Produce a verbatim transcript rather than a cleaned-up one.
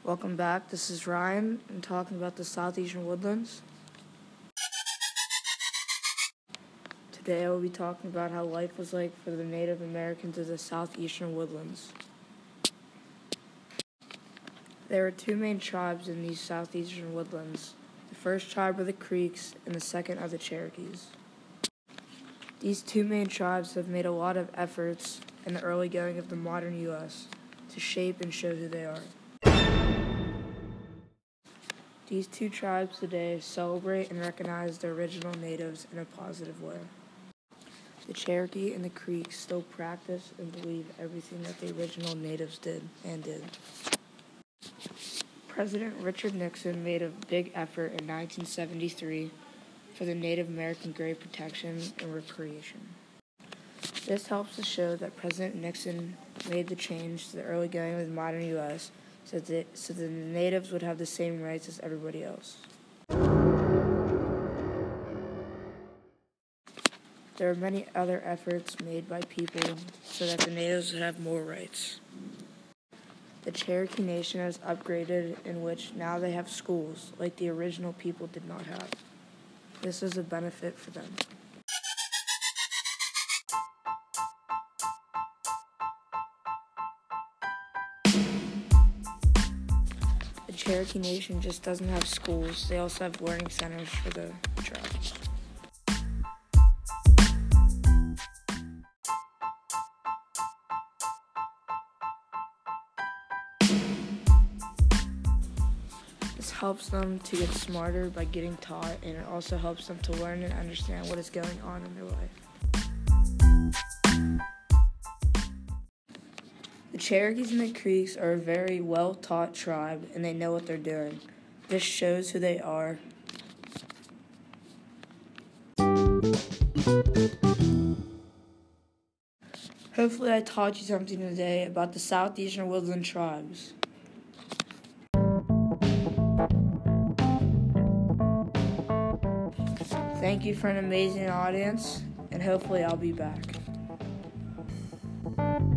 Welcome back. This is Ryan. I'm talking about the Southeastern Woodlands. Today I will be talking about how life was like for the Native Americans of the Southeastern Woodlands. There are two main tribes in these Southeastern Woodlands. The first tribe are the Creeks, and the second are the Cherokees. These two main tribes have made a lot of efforts in the early going of the modern U S to shape and show who they are. These two tribes today celebrate and recognize their original natives in a positive way. The Cherokee and the Creeks still practice and believe everything that the original natives did and did. President Richard Nixon made a big effort in nineteen seventy-three for the Native American grave protection and recreation. This helps to show that President Nixon made the change to the early going of the modern U S so that, so that the natives would have the same rights as everybody else. There are many other efforts made by people so that the natives would have more rights. The Cherokee Nation has upgraded in which now they have schools like the original people did not have. This is a benefit for them. The Cherokee Nation just doesn't have schools, they also have learning centers for the tribes. This helps them to get smarter by getting taught, and it also helps them to learn and understand what is going on in their life. The Cherokees and the Creeks are a very well-taught tribe, and they know what they're doing. This shows who they are. Hopefully I taught you something today about the Southeastern Woodland tribes. Thank you for an amazing audience, and hopefully I'll be back.